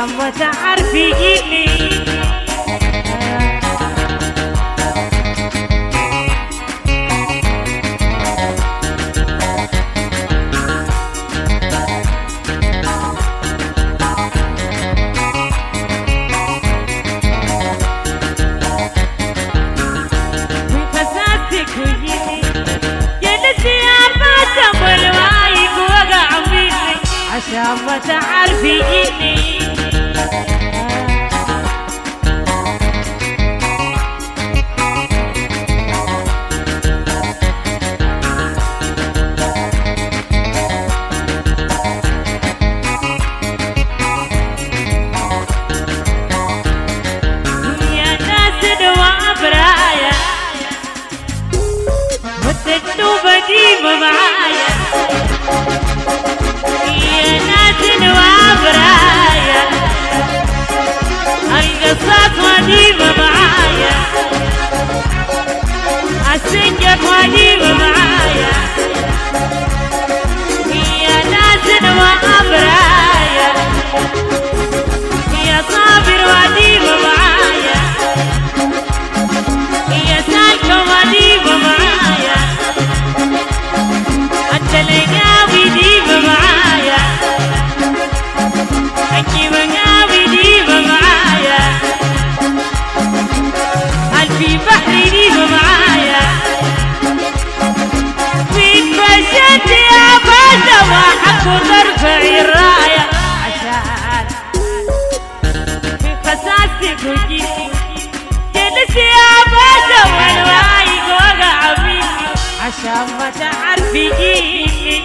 عشان ما تعرفيني. عشان ما تعرفيني. يا ناس وعبرايا والتجربة ديما معايا. يا ناس وعبرايا القصات وديما معايا. السجن وديما معايا. يا ناس وعبرايا يا صابر وديما معايا. يا سالكة وديما معايا. التلقاوي ديما معايا. الجبناوي ديما معايا. الفي بحري ديما معايا. وين مشيت يا باشا وحق ترفعي الراية. عشان في خساستك وجيتي جلس يا باشا والوايق وقع مني. عشان ما تعرفيني.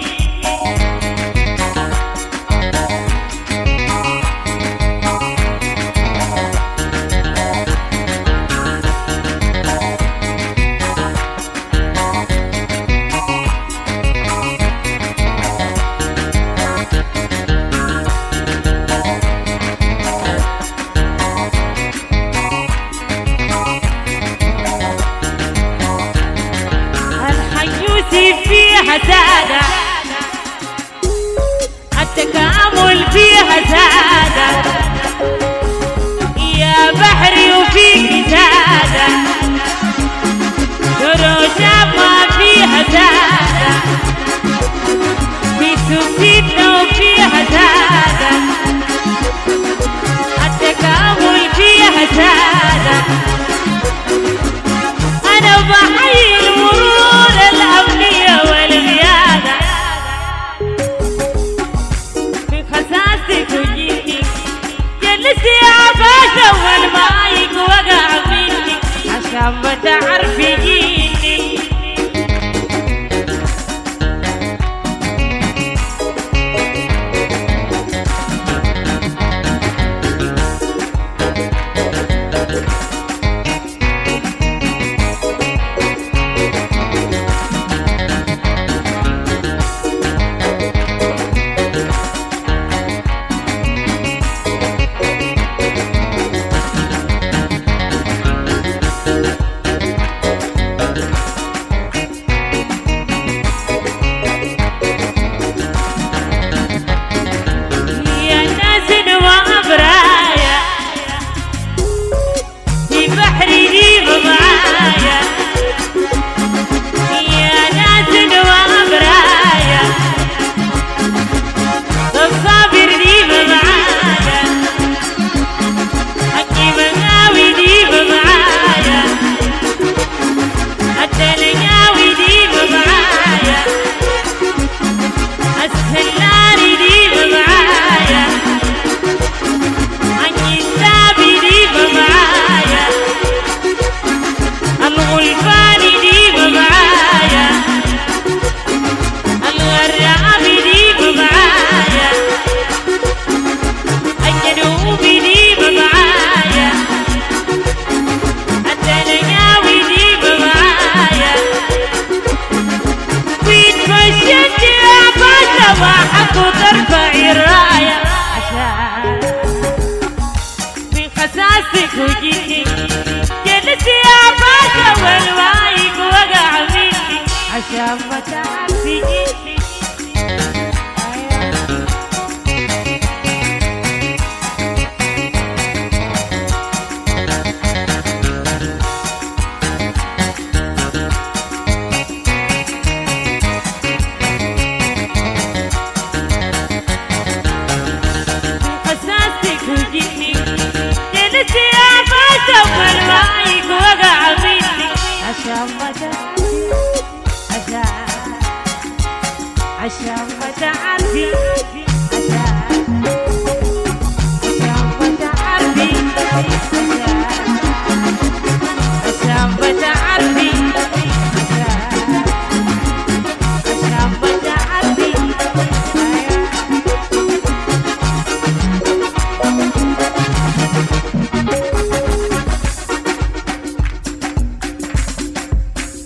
فيها سادة التكامل فيها سادة. يا بحري وفيك سادة دروشة ما فيها سادة. في سوسيتنا وفيها سادة التكامل فيها سادة. أنا بحيي المرور الأمنية والقيادة. في خساستك وجيتي جلس يا باشا والمايك وقع مني. عشان ما تعرفيني.